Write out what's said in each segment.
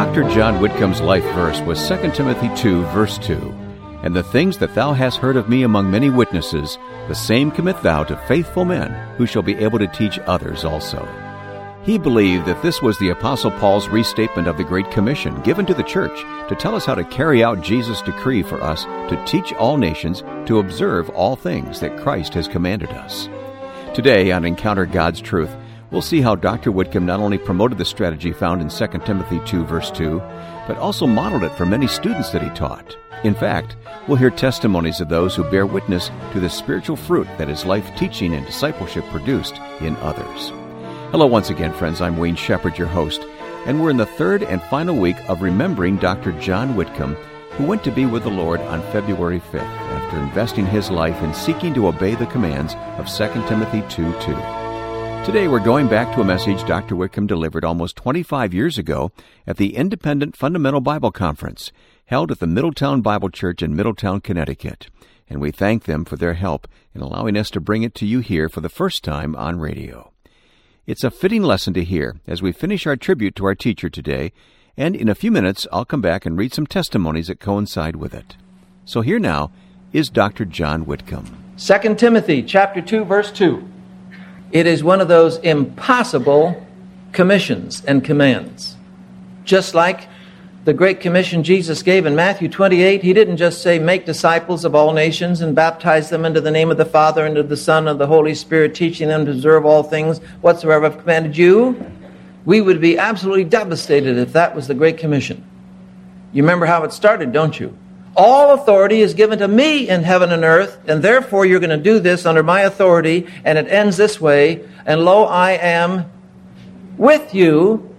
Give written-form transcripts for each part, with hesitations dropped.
Dr. John Whitcomb's life verse was 2 Timothy 2, verse 2. And the things that thou hast heard of me among many witnesses, the same commit thou to faithful men, who shall be able to teach others also. He believed that this was the Apostle Paul's restatement of the Great Commission given to the church to tell us how to carry out Jesus' decree for us to teach all nations to observe all things that Christ has commanded us. Today on Encounter God's Truth, we'll see how Dr. Whitcomb not only promoted the strategy found in 2 Timothy 2, verse 2, but also modeled it for many students that he taught. In fact, we'll hear testimonies of those who bear witness to the spiritual fruit that his life teaching and discipleship produced in others. Hello once again, friends. I'm Wayne Shepherd, your host, and we're in the third and final week of remembering Dr. John Whitcomb, who went to be with the Lord on February 5th after investing his life in seeking to obey the commands of 2 Timothy 2:2. Today we're going back to a message Dr. Whitcomb delivered almost 25 years ago at the Independent Fundamental Bible Conference held at the Middletown Bible Church in Middletown, Connecticut, and we thank them for their help in allowing us to bring it to you here for the first time on radio. It's a fitting lesson to hear as we finish our tribute to our teacher today, and in a few minutes I'll come back and read some testimonies that coincide with it. So here now is Dr. John Whitcomb. 2 Timothy chapter 2, verse 2. It is one of those impossible commissions and commands. Just like the great commission Jesus gave in Matthew 28, he didn't just say, make disciples of all nations and baptize them into the name of the Father, and of the Son, and of the Holy Spirit, teaching them to observe all things whatsoever I've commanded you. We would be absolutely devastated if that was the great commission. You remember how it started, don't you? All authority is given to me in heaven and earth, and therefore you're going to do this under my authority, and it ends this way, and lo, I am with you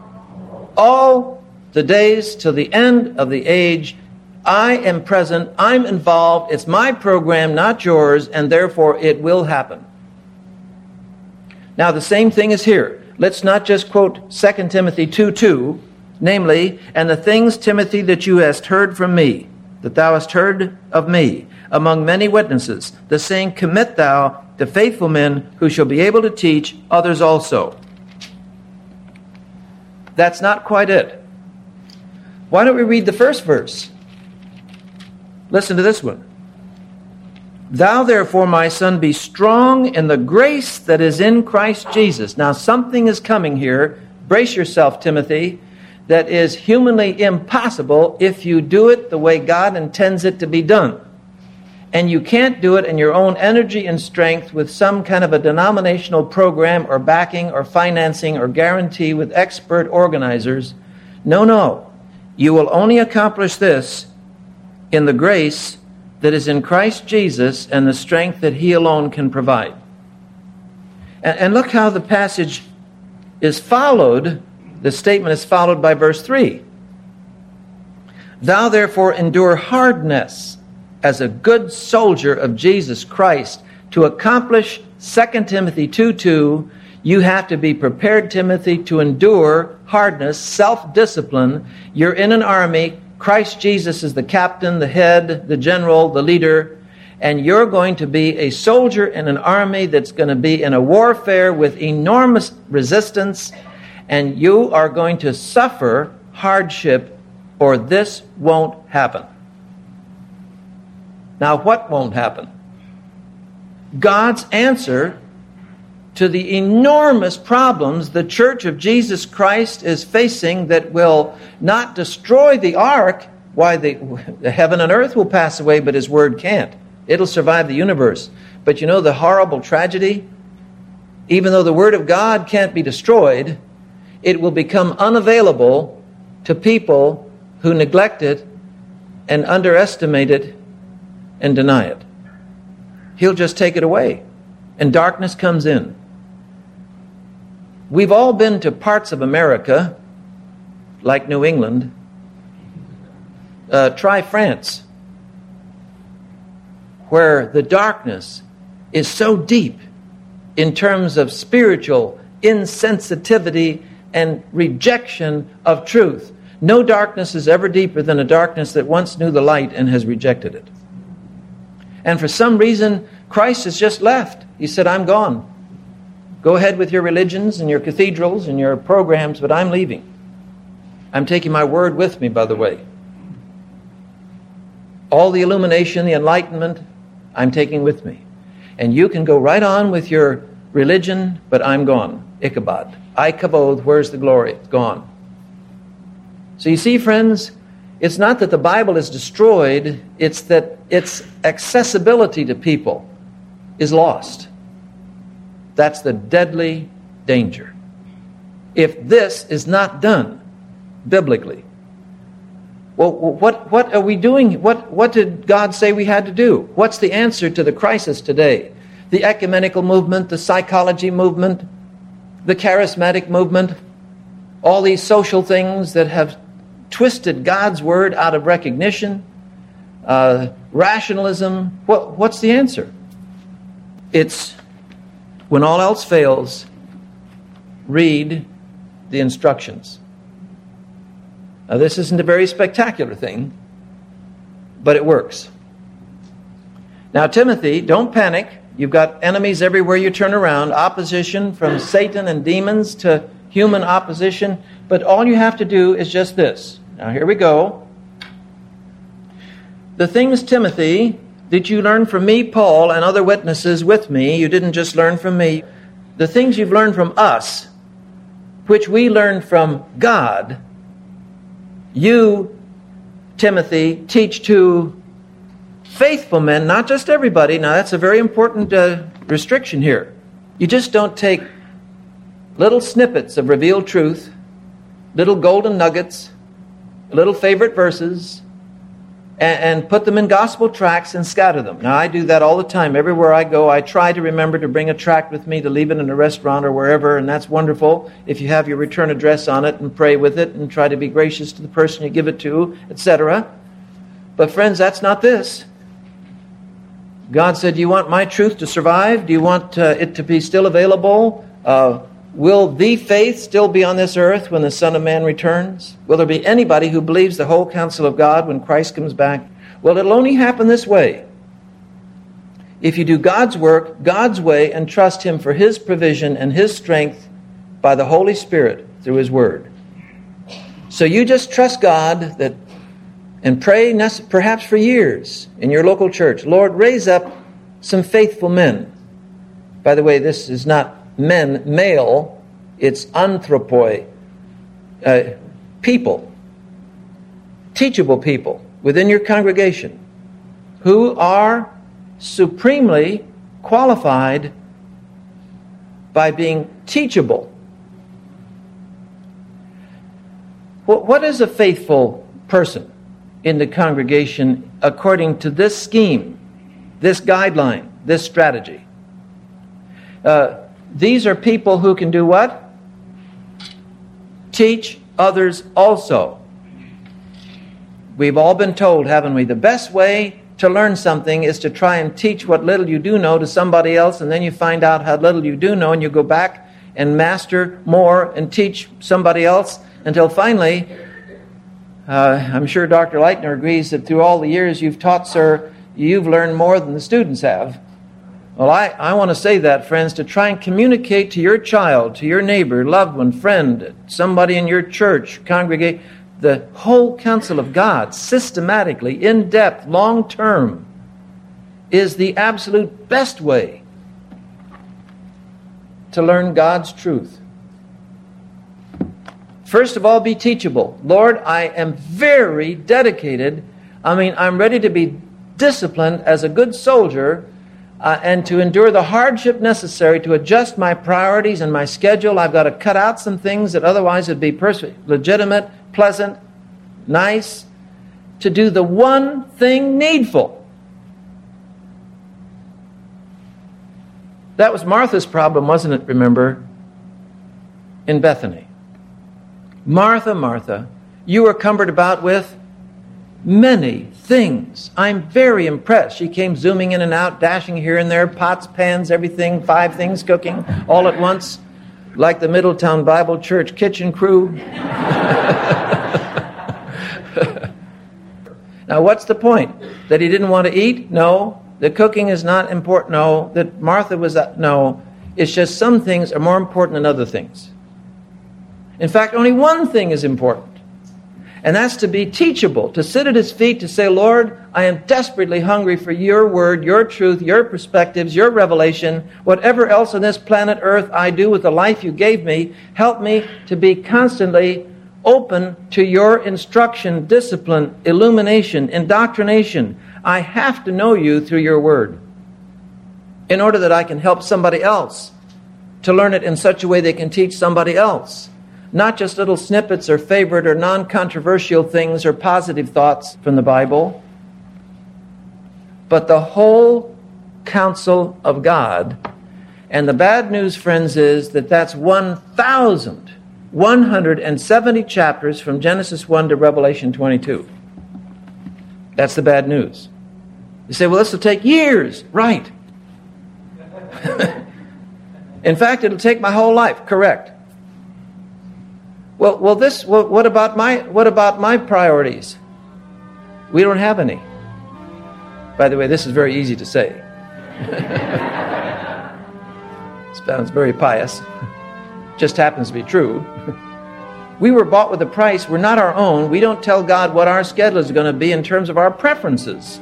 all the days till the end of the age. I am present, I'm involved, it's my program, not yours, and therefore it will happen. Now the same thing is here. Let's not just quote 2 Timothy 2:2, namely, and the things, Timothy, that you hast heard from me, that thou hast heard of me, among many witnesses, the same commit thou to faithful men who shall be able to teach others also. That's not quite it. Why don't we read the first verse? Listen to this one. Thou therefore, my son, be strong in the grace that is in Christ Jesus. Now something is coming here. Brace yourself, Timothy. That is humanly impossible if you do it the way God intends it to be done. And you can't do it in your own energy and strength with some kind of a denominational program or backing or financing or guarantee with expert organizers. No. You will only accomplish this in the grace that is in Christ Jesus and the strength that He alone can provide. And look how the passage is followed. The statement is followed by verse 3. Thou therefore endure hardness as a good soldier of Jesus Christ. To accomplish 2 Timothy 2:2, you have to be prepared, Timothy, to endure hardness, self-discipline. You're in an army. Christ Jesus is the captain, the head, the general, the leader. And you're going to be a soldier in an army that's going to be in a warfare with enormous resistance. And you are going to suffer hardship, or this won't happen. Now, what won't happen? God's answer to the enormous problems the Church of Jesus Christ is facing that will not destroy the ark. Why, the heaven and earth will pass away, but His word can't. It'll survive the universe. But you know the horrible tragedy? Even though the word of God can't be destroyed, it will become unavailable to people who neglect it and underestimate it and deny it. He'll just take it away, and darkness comes in. We've all been to parts of America, like New England. Try France, where the darkness is so deep in terms of spiritual insensitivity and rejection of truth. No darkness is ever deeper than a darkness that once knew the light and has rejected it. And for some reason, Christ has just left. He said, I'm gone. Go ahead with your religions and your cathedrals and your programs, but I'm leaving. I'm taking my word with me, by the way. All the illumination, the enlightenment, I'm taking with me. And you can go right on with your religion, but I'm gone. Ichabod. I kavod, where's the glory? It's gone. So you see, friends, it's not that the Bible is destroyed, it's that its accessibility to people is lost. That's the deadly danger. If this is not done biblically, well, what are we doing? What did God say we had to do? What's the answer to the crisis today? The ecumenical movement, the psychology movement, the charismatic movement, all these social things that have twisted God's word out of recognition, rationalism. What's the answer? It's, when all else fails, read the instructions. Now, this isn't a very spectacular thing, but it works. Now, Timothy, don't panic. You've got enemies everywhere you turn around, opposition from Satan and demons to human opposition, but all you have to do is just this. Now, here we go. The things, Timothy, that you learned from me, Paul, and other witnesses with me, you didn't just learn from me. The things you've learned from us, which we learned from God, you, Timothy, teach to faithful men, not just everybody. Now, that's a very important restriction here. You just don't take little snippets of revealed truth, little golden nuggets, little favorite verses, and put them in gospel tracts and scatter them. Now, I do that all the time. Everywhere I go, I try to remember to bring a tract with me, to leave it in a restaurant or wherever, and that's wonderful if you have your return address on it, and pray with it and try to be gracious to the person you give it to, etc. But friends, that's not this. God said, do you want my truth to survive? Do you want it to be still available? Will the faith still be on this earth when the Son of Man returns? Will there be anybody who believes the whole counsel of God when Christ comes back? Well, it'll only happen this way. If you do God's work, God's way, and trust Him for His provision and His strength by the Holy Spirit through His Word. So you just trust God and pray perhaps for years in your local church. Lord, raise up some faithful men. By the way, this is not men, male, it's anthropoi, people, teachable people within your congregation who are supremely qualified by being teachable. What is a faithful person in the congregation according to this scheme, this guideline, this strategy? These are people who can do what? Teach others also. We've all been told, haven't we? The best way to learn something is to try and teach what little you do know to somebody else, and then you find out how little you do know, and you go back and master more and teach somebody else until finally, I'm sure Dr. Leitner agrees that through all the years you've taught, sir, you've learned more than the students have. Well, I want to say that, friends, to try and communicate to your child, to your neighbor, loved one, friend, somebody in your church, congregate, the whole counsel of God, systematically, in depth, long term, is the absolute best way to learn God's truth. First of all, be teachable. Lord, I am very dedicated. I'm ready to be disciplined as a good soldier and to endure the hardship necessary to adjust my priorities and my schedule. I've got to cut out some things that otherwise would be legitimate, pleasant, nice, to do the one thing needful. That was Martha's problem, wasn't it, remember, in Bethany? Martha, Martha, you were cumbered about with many things. I'm very impressed. She came zooming in and out, dashing here and there, pots, pans, everything, 5 things cooking all at once, like the Middletown Bible Church kitchen crew. Now, what's the point? That he didn't want to eat? No. The cooking is not important? No. That Martha was... No. It's just some things are more important than other things. In fact, only one thing is important. And that's to be teachable, to sit at his feet, to say, Lord, I am desperately hungry for your word, your truth, your perspectives, your revelation. Whatever else on this planet Earth I do with the life you gave me, help me to be constantly open to your instruction, discipline, illumination, indoctrination. I have to know you through your word in order that I can help somebody else to learn it in such a way they can teach somebody else. Not just little snippets or favorite or non-controversial things or positive thoughts from the Bible, but the whole counsel of God. And the bad news, friends, is that that's 1,170 chapters from Genesis 1 to Revelation 22. That's the bad news. You say, well, this will take years. Right. In fact, it'll take my whole life. Correct. Well, what about my priorities? We don't have any. By the way, this is very easy to say. It sounds very pious. Just happens to be true. We were bought with a price. We're not our own. We don't tell God what our schedule is going to be in terms of our preferences.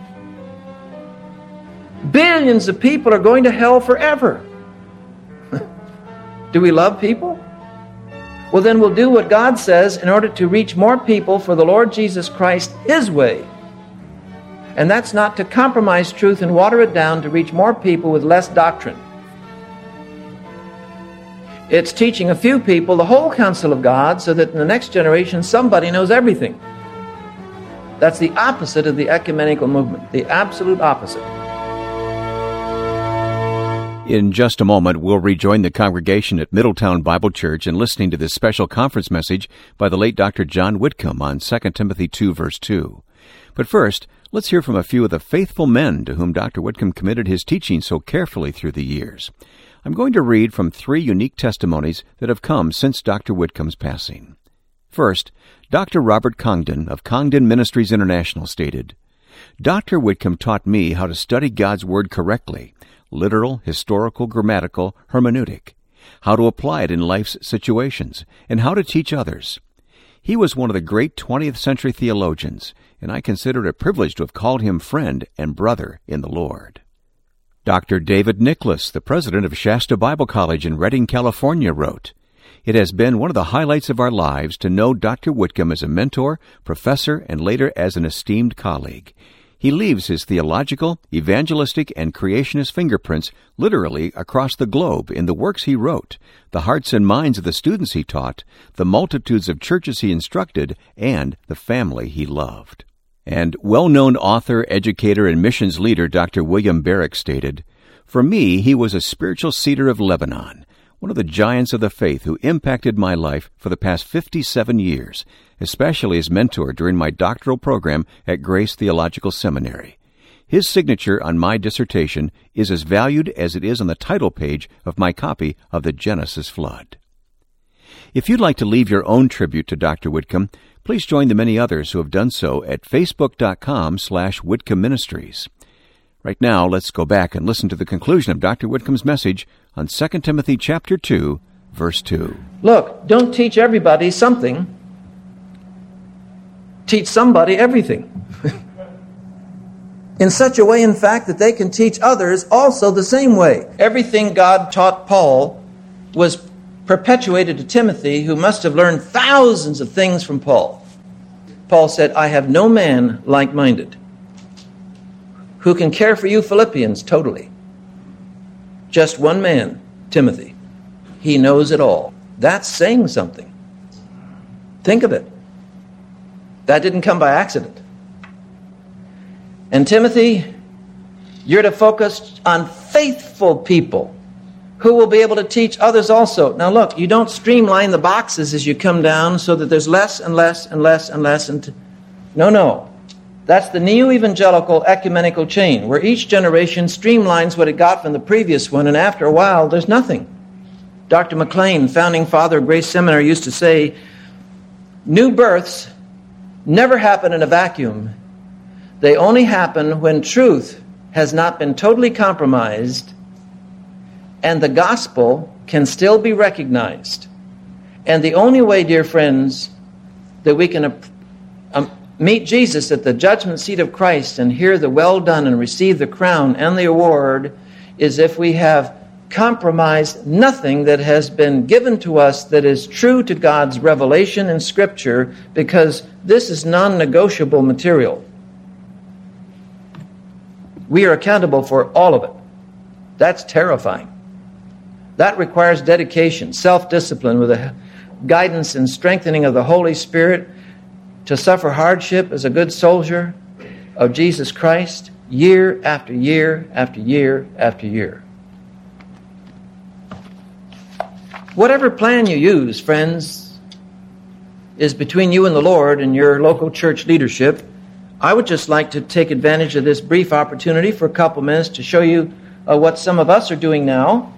Billions of people are going to hell forever. Do we love people? Well, then we'll do what God says in order to reach more people for the Lord Jesus Christ, His way. And that's not to compromise truth and water it down to reach more people with less doctrine. It's teaching a few people the whole counsel of God so that in the next generation somebody knows everything. That's the opposite of the ecumenical movement, the absolute opposite. In just a moment, we'll rejoin the congregation at Middletown Bible Church in listening to this special conference message by the late Dr. John Whitcomb on 2 Timothy 2, verse 2. But first, let's hear from a few of the faithful men to whom Dr. Whitcomb committed his teaching so carefully through the years. I'm going to read from 3 unique testimonies that have come since Dr. Whitcomb's passing. First, Dr. Robert Congdon of Congdon Ministries International stated, Dr. Whitcomb taught me how to study God's Word correctly, literal, historical, grammatical, hermeneutic, how to apply it in life's situations, and how to teach others. He was one of the great 20th century theologians, and I consider it a privilege to have called him friend and brother in the Lord. Dr. David Nicholas, the president of Shasta Bible College in Redding, California, wrote, It has been one of the highlights of our lives to know Dr. Whitcomb as a mentor, professor, and later as an esteemed colleague. He leaves his theological, evangelistic, and creationist fingerprints literally across the globe in the works he wrote, the hearts and minds of the students he taught, the multitudes of churches he instructed, and the family he loved. And well-known author, educator, and missions leader Dr. William Barrick stated, For me, he was a spiritual cedar of Lebanon, one of the giants of the faith who impacted my life for the past 57 years, especially as mentor during my doctoral program at Grace Theological Seminary. His signature on my dissertation is as valued as it is on the title page of my copy of the Genesis Flood. If you'd like to leave your own tribute to Dr. Whitcomb, please join the many others who have done so at facebook.com/Whitcomb Ministries. Right now, let's go back and listen to the conclusion of Dr. Whitcomb's message on 2 Timothy chapter 2, verse 2. Look, don't teach everybody something. Teach somebody everything. In such a way, in fact, that they can teach others also the same way. Everything God taught Paul was perpetuated to Timothy, who must have learned thousands of things from Paul. Paul said, I have no man like-minded who can care for you Philippians totally. Just one man, Timothy. He knows it all. That's saying something. Think of it. That didn't come by accident. And Timothy, you're to focus on faithful people who will be able to teach others also. Now look, you don't streamline the boxes as you come down so that there's less and less and less and less. No. That's the neo-evangelical ecumenical chain, where each generation streamlines what it got from the previous one, and after a while, there's nothing. Dr. McLean, founding father of Grace Seminary, used to say, new births never happen in a vacuum. They only happen when truth has not been totally compromised and the gospel can still be recognized. And the only way, dear friends, that we can meet Jesus at the judgment seat of Christ and hear the well done and receive the crown and the award is if we have compromised nothing that has been given to us that is true to God's revelation in Scripture, because this is non-negotiable material. We are accountable for all of it. That's terrifying. That requires dedication, self-discipline with the guidance and strengthening of the Holy Spirit to suffer hardship as a good soldier of Jesus Christ year after year after year after year. Whatever plan you use, friends, is between you and the Lord and your local church leadership. I would just like to take advantage of this brief opportunity for a couple minutes to show you what some of us are doing now.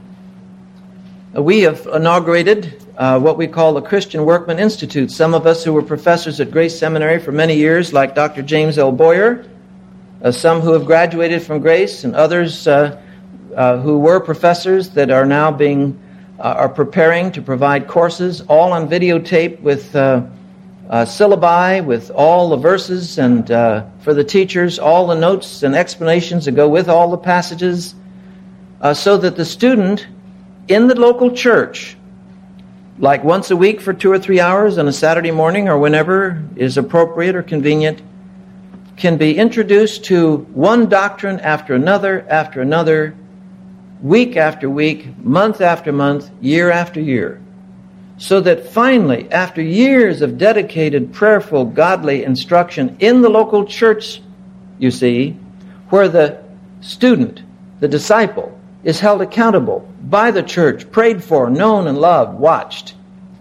We have inaugurated what we call the Christian Workman Institute. Some of us who were professors at Grace Seminary for many years, like Dr. James L. Boyer, some who have graduated from Grace, and others who were professors that are now are preparing to provide courses, all on videotape with syllabi, with all the verses, and for the teachers, all the notes and explanations that go with all the passages, so that the student in the local church, like once a week for 2 or 3 hours on a Saturday morning or whenever is appropriate or convenient, can be introduced to one doctrine after another, week after week, month after month, year after year. So that finally, after years of dedicated, prayerful, godly instruction in the local church, you see, where the student, the disciple, is held accountable by the church, prayed for, known and loved, watched.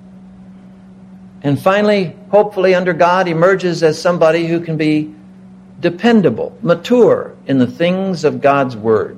And finally, hopefully under God, emerges as somebody who can be dependable, mature in the things of God's Word.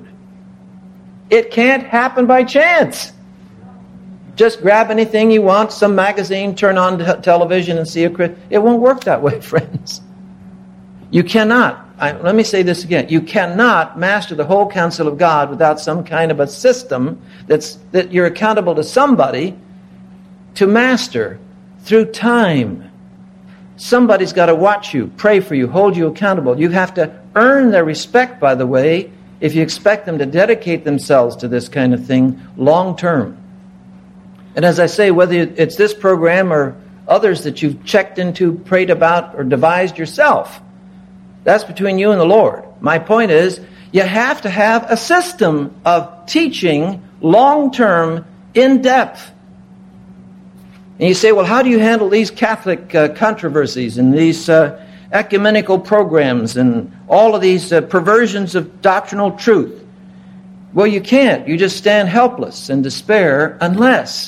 It can't happen by chance. Just grab anything you want, some magazine, turn on television and see it won't work that way, friends. You cannot. Let me say this again. You cannot master the whole counsel of God without some kind of a system that you're accountable to somebody to master through time. Somebody's got to watch you, pray for you, hold you accountable. You have to earn their respect, by the way, if you expect them to dedicate themselves to this kind of thing long term. And as I say, whether it's this program or others that you've checked into, prayed about, or devised yourself, that's between you and the Lord. My point is, you have to have a system of teaching long-term, in-depth. And you say, well, how do you handle these Catholic controversies and these ecumenical programs and all of these perversions of doctrinal truth? Well, you can't. You just stand helpless in despair unless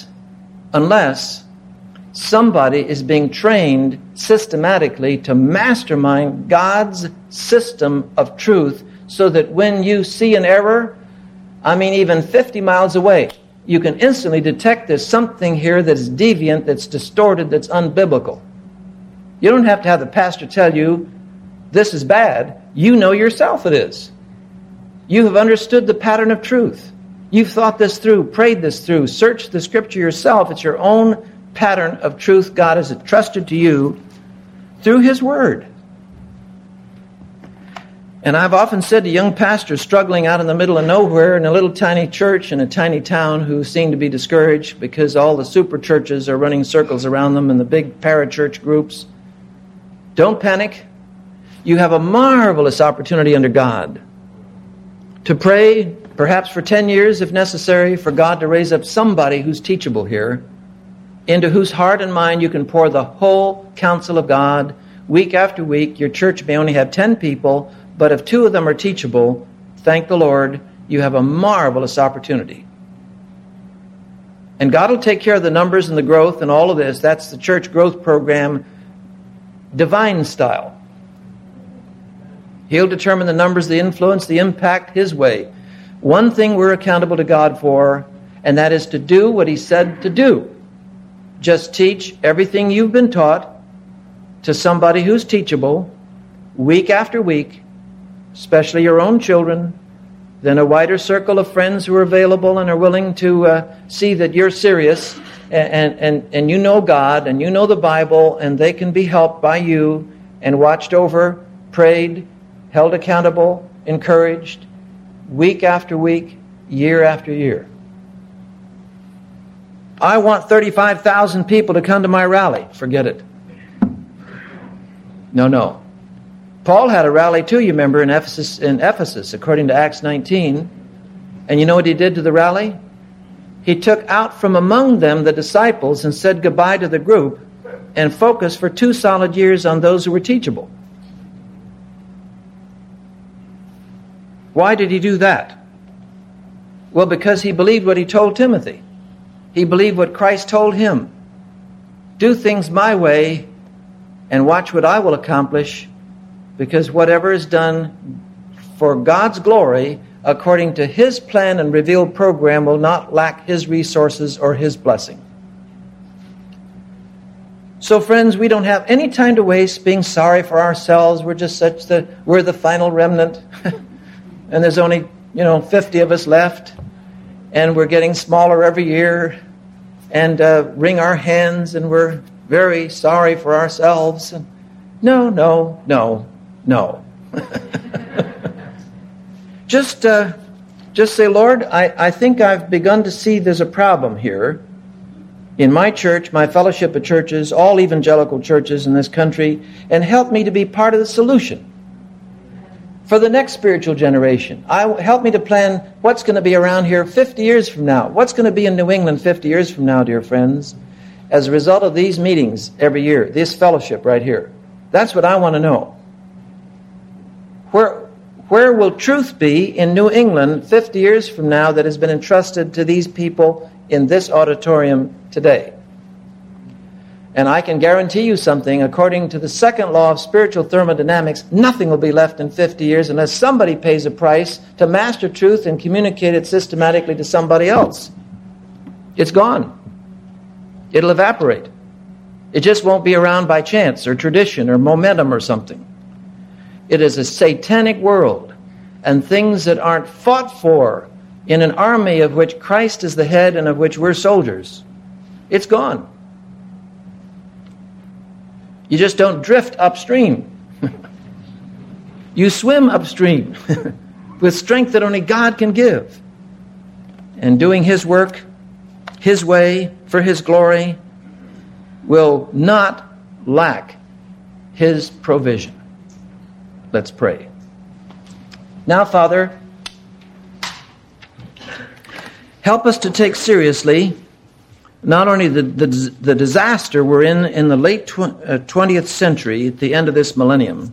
somebody is being trained systematically to mastermind God's system of truth, so that when you see an error, even 50 miles away, you can instantly detect there's something here that's deviant, that's distorted, that's unbiblical. You don't have to have the pastor tell you this is bad. You know yourself it is. You have understood the pattern of truth. You've thought this through, prayed this through, searched the Scripture yourself. It's your own pattern of truth God has entrusted to you through His Word. And I've often said to young pastors struggling out in the middle of nowhere in a little tiny church in a tiny town who seem to be discouraged because all the super churches are running circles around them and the big parachurch groups, don't panic. You have a marvelous opportunity under God to pray, perhaps for 10 years if necessary, for God to raise up somebody who's teachable here, into whose heart and mind you can pour the whole counsel of God week after week. Your church may only have 10 people, but if 2 of them are teachable, thank the Lord, you have a marvelous opportunity. And God will take care of the numbers and the growth and all of this. That's the church growth program, divine style. He'll determine the numbers, the influence, the impact His way. One thing we're accountable to God for, and that is to do what He said to do. Just teach everything you've been taught to somebody who's teachable, week after week, especially your own children, then a wider circle of friends who are available and are willing to see that you're serious, and you know God, and you know the Bible, and they can be helped by you and watched over, prayed, held accountable, encouraged, week after week, year after year. I want 35,000 people to come to my rally. Forget it. No. Paul had a rally too, you remember, in Ephesus, according to Acts 19. And you know what he did to the rally? He took out from among them the disciples and said goodbye to the group and focused for 2 solid years on those who were teachable. Why did he do that? Well, because he believed what he told Timothy. He believed what Christ told him. Do things my way and watch what I will accomplish, because whatever is done for God's glory, according to His plan and revealed program, will not lack His resources or His blessing. So friends, we don't have any time to waste being sorry for ourselves. We're just we're the final remnant. And there's only, 50 of us left. And we're getting smaller every year. And wring our hands, and we're very sorry for ourselves. And no. Just say, Lord, I think I've begun to see there's a problem here in my church, my fellowship of churches, all evangelical churches in this country, and help me to be part of the solution for the next spiritual generation. Help me to plan what's going to be around here 50 years from now. What's going to be in New England 50 years from now, dear friends, as a result of these meetings every year, this fellowship right here. That's what I want to know. Where will truth be in New England 50 years from now that has been entrusted to these people in this auditorium today? And I can guarantee you something, according to the second law of spiritual thermodynamics, nothing will be left in 50 years unless somebody pays a price to master truth and communicate it systematically to somebody else. It's gone. It'll evaporate. It just won't be around by chance or tradition or momentum or something. It is a satanic world, and things that aren't fought for in an army of which Christ is the head and of which we're soldiers. It's gone. You just don't drift upstream. You swim upstream with strength that only God can give. And doing His work, His way, for His glory, will not lack His provision. Let's pray. Now, Father, help us to take seriously not only the disaster we're in the late 20th century, at the end of this millennium.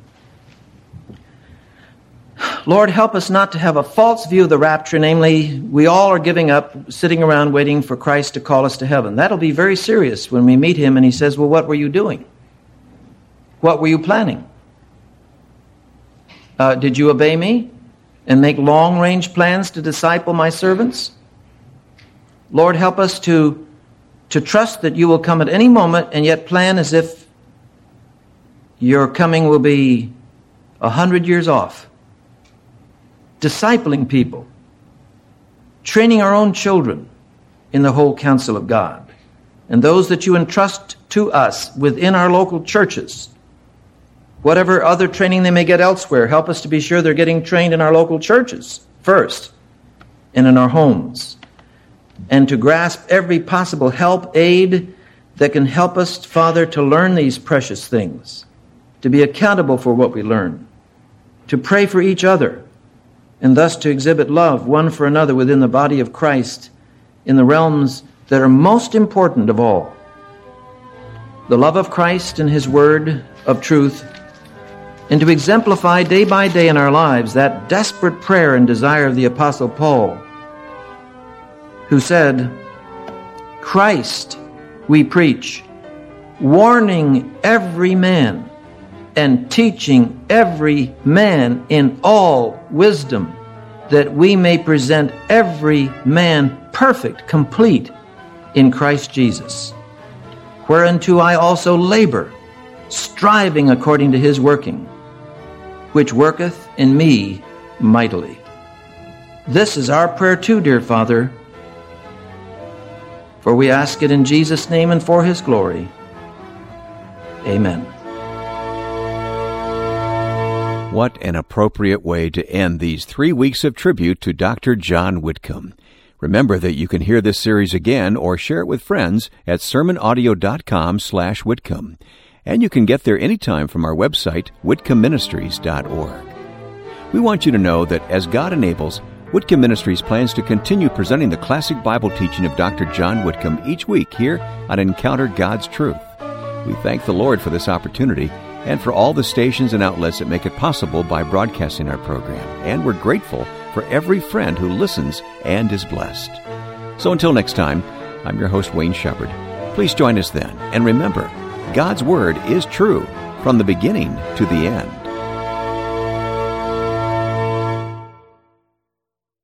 Lord, help us not to have a false view of the rapture, namely, we all are giving up, sitting around waiting for Christ to call us to heaven. That'll be very serious when we meet Him and He says, well, what were you doing? What were you planning? Did you obey me and make long-range plans to disciple my servants? Lord, help us to trust that you will come at any moment and yet plan as if your coming will be 100 years off. Discipling people, training our own children in the whole counsel of God, and those that you entrust to us within our local churches. Whatever other training they may get elsewhere, help us to be sure they're getting trained in our local churches first and in our homes. And to grasp every possible help, aid that can help us, Father, to learn these precious things, to be accountable for what we learn, to pray for each other, and thus to exhibit love one for another within the body of Christ in the realms that are most important of all. The love of Christ and His word of truth, and to exemplify day by day in our lives that desperate prayer and desire of the Apostle Paul, who said, Christ we preach, warning every man and teaching every man in all wisdom, that we may present every man perfect, complete in Christ Jesus. Whereunto I also labor, striving according to His working, which worketh in me mightily. This is our prayer too, dear Father, For we ask it in Jesus' name and for His glory. Amen. What an appropriate way to end these 3 weeks of tribute to Dr. John Whitcomb. Remember that you can hear this series again or share it with friends at sermonaudio.com/Whitcomb. And you can get there anytime from our website, whitcombministries.org. We want you to know that as God enables, Whitcomb Ministries plans to continue presenting the classic Bible teaching of Dr. John Whitcomb each week here on Encounter God's Truth. We thank the Lord for this opportunity and for all the stations and outlets that make it possible by broadcasting our program. And we're grateful for every friend who listens and is blessed. So until next time, I'm your host, Wayne Shepherd. Please join us then. And remember, God's Word is true from the beginning to the end.